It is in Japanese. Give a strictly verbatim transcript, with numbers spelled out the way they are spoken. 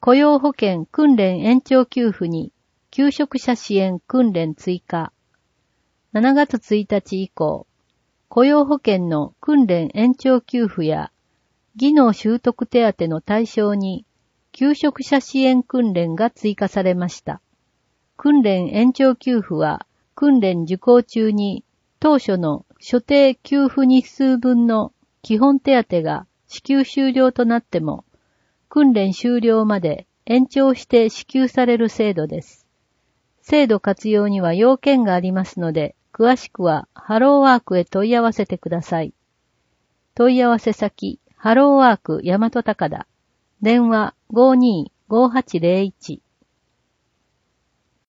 雇用保険訓練延長給付に求職者支援訓練追加。しちがつついたち以降、雇用保険の訓練延長給付や技能習得手当の対象に求職者支援訓練が追加されました。訓練延長給付は訓練受講中に当初の所定給付日数分の基本手当が支給終了となっても、訓練終了まで延長して支給される制度です。制度活用には要件がありますので、詳しくはハローワークへ問い合わせてください。問い合わせ先、ハローワーク大和高田。電話 ごーにーごーはちゼロいち